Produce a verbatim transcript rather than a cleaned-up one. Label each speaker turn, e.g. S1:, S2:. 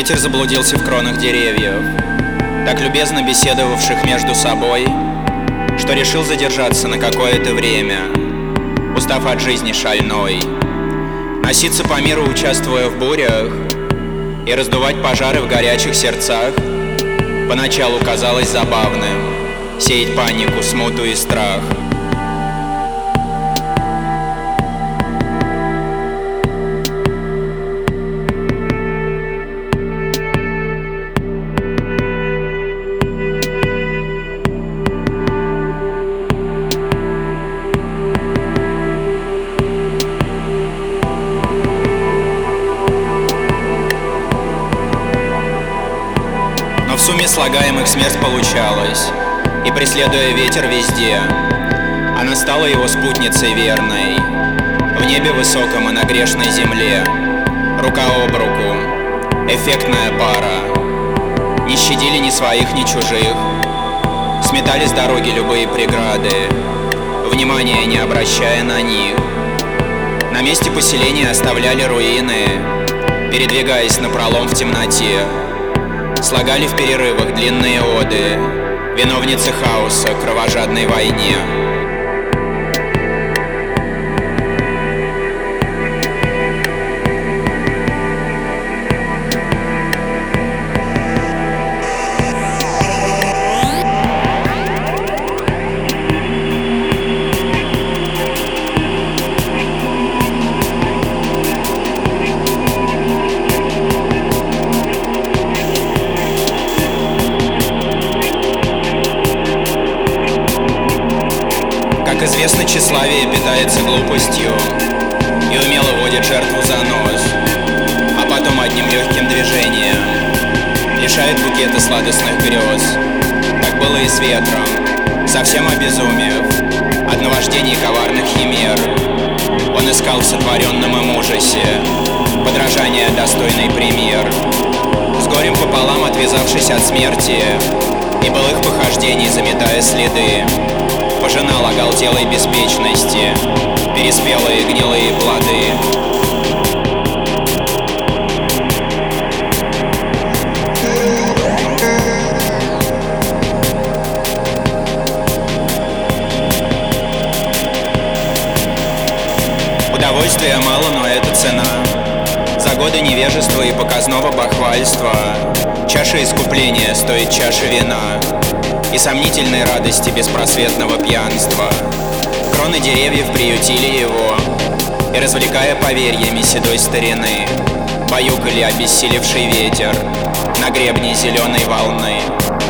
S1: Ветер заблудился в кронах деревьев, так любезно беседовавших между собой, что решил задержаться на какое-то время, устав от жизни шальной, носиться по миру, участвуя в бурях, и раздувать пожары в горячих сердцах. Поначалу казалось забавным сеять панику, смуту и страх. Но в сумме слагаемых смерть получалась, и, преследуя ветер везде, она стала его спутницей верной. В небе высоком и на грешной земле, рука об руку, эффектная пара, не щадили ни своих, ни чужих, сметали с дороги любые преграды, внимания не обращая на них. На месте поселения оставляли руины, передвигаясь напролом в темноте, слагали в перерывах длинные оды, виновницы хаоса, кровожадной войне. Как известно, тщеславие питается глупостью и умело водит жертву за нос, а потом одним легким движением лишает букета сладостных грез. Так было и с ветром, совсем обезумев от наваждений коварных химер. Он искал в сотворенном им ужасе подражание достойный пример. С горем пополам отвязавшись от смерти и былых похождений заметая следы, пожинал оголтелой беспечности переспелые гнилые плоды. Удовольствия мало, но это цена. За годы невежества и показного бахвальства чаша искупления стоит чаши вина и сомнительной радости беспросветного пьянства. Кроны деревьев приютили его, и, развлекая поверьями седой старины, баюкали обессилевший ветер на гребне зеленой волны.